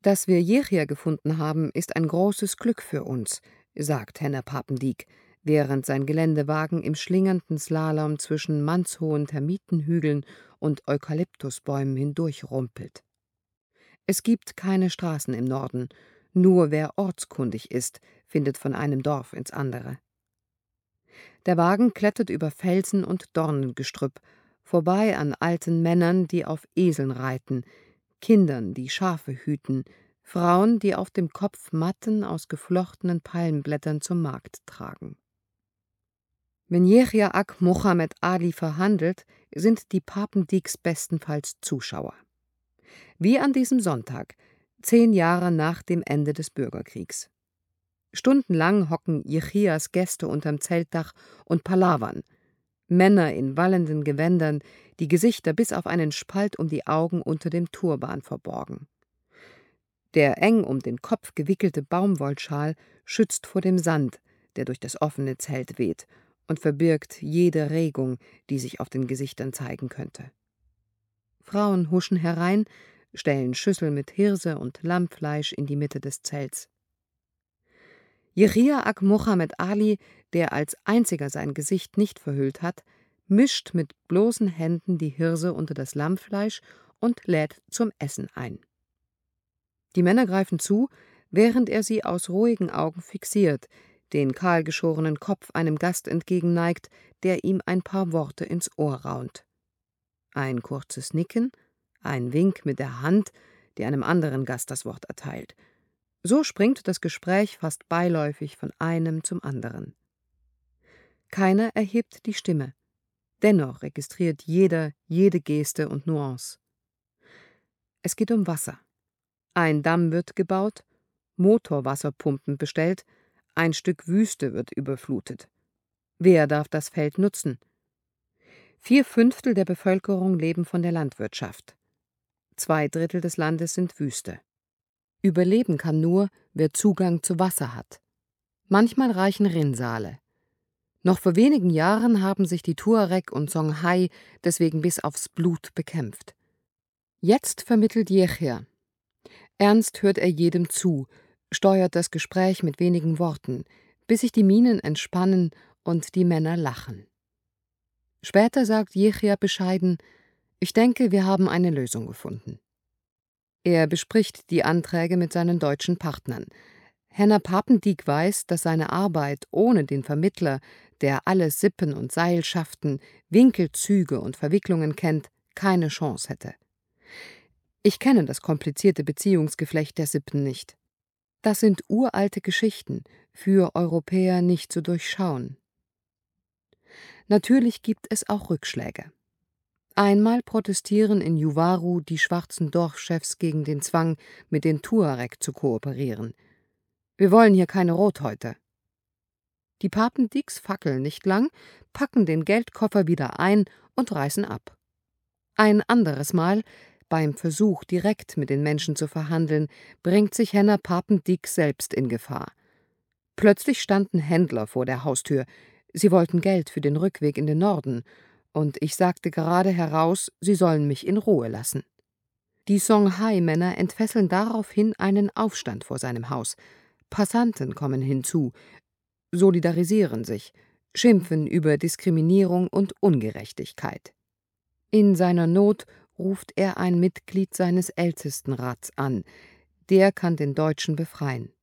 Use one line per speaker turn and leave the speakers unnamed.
Dass wir Yechia gefunden haben, ist ein großes Glück für uns, sagt Henner Papendiek, während sein Geländewagen im schlingernden Slalom zwischen mannshohen Termitenhügeln und Eukalyptusbäumen hindurchrumpelt. Es gibt keine Straßen im Norden, nur wer ortskundig ist, findet von einem Dorf ins andere. Der Wagen klettert über Felsen und Dornengestrüpp, vorbei an alten Männern, die auf Eseln reiten, Kindern, die Schafe hüten, Frauen, die auf dem Kopf Matten aus geflochtenen Palmblättern zum Markt tragen. Wenn Yechia Ak Mohammed Ali verhandelt, sind die Papendieks bestenfalls Zuschauer. Wie an diesem Sonntag, 10 Jahre nach dem Ende des Bürgerkriegs. Stundenlang hocken Yechias Gäste unterm Zeltdach und palavern. Männer in wallenden Gewändern, die Gesichter bis auf einen Spalt um die Augen unter dem Turban verborgen. Der eng um den Kopf gewickelte Baumwollschal schützt vor dem Sand, der durch das offene Zelt weht, und verbirgt jede Regung, die sich auf den Gesichtern zeigen könnte. Frauen huschen herein, stellen Schüssel mit Hirse und Lammfleisch in die Mitte des Zelts. Yechia Ak Mohammed Ali, der als einziger sein Gesicht nicht verhüllt hat, mischt mit bloßen Händen die Hirse unter das Lammfleisch und lädt zum Essen ein. Die Männer greifen zu, während er sie aus ruhigen Augen fixiert, den kahlgeschorenen Kopf einem Gast entgegenneigt, der ihm ein paar Worte ins Ohr raunt. Ein kurzes Nicken, ein Wink mit der Hand, der einem anderen Gast das Wort erteilt. So springt das Gespräch fast beiläufig von einem zum anderen. Keiner erhebt die Stimme. Dennoch registriert jeder jede Geste und Nuance. Es geht um Wasser. Ein Damm wird gebaut, Motorwasserpumpen bestellt, ein Stück Wüste wird überflutet. Wer darf das Feld nutzen? 4/5 der Bevölkerung leben von der Landwirtschaft. 2/3 des Landes sind Wüste. Überleben kann nur, wer Zugang zu Wasser hat. Manchmal reichen Rinnsale. Noch vor wenigen Jahren haben sich die Tuareg und Songhai deswegen bis aufs Blut bekämpft. Jetzt vermittelt Yechia. Ernst hört er jedem zu, steuert das Gespräch mit wenigen Worten, bis sich die Mienen entspannen und die Männer lachen. Später sagt Yechia bescheiden: „Ich denke, wir haben eine Lösung gefunden." Er bespricht die Anträge mit seinen deutschen Partnern. Henner Papendiek weiß, dass seine Arbeit ohne den Vermittler, der alle Sippen und Seilschaften, Winkelzüge und Verwicklungen kennt, keine Chance hätte. Ich kenne das komplizierte Beziehungsgeflecht der Sippen nicht. Das sind uralte Geschichten, für Europäer nicht zu durchschauen. Natürlich gibt es auch Rückschläge. Einmal protestieren in Yuwaru die schwarzen Dorfchefs gegen den Zwang, mit den Tuareg zu kooperieren. „Wir wollen hier keine Rothäute." Die Papendieks fackeln nicht lang, packen den Geldkoffer wieder ein und reißen ab. Ein anderes Mal, beim Versuch, direkt mit den Menschen zu verhandeln, bringt sich Henner Papendiek selbst in Gefahr. Plötzlich standen Händler vor der Haustür. Sie wollten Geld für den Rückweg in den Norden, und ich sagte gerade heraus, sie sollen mich in Ruhe lassen. Die Songhai-Männer entfesseln daraufhin einen Aufstand vor seinem Haus. Passanten kommen hinzu, solidarisieren sich, schimpfen über Diskriminierung und Ungerechtigkeit. In seiner Not ruft er ein Mitglied seines Ältestenrats an. Der kann den Deutschen befreien.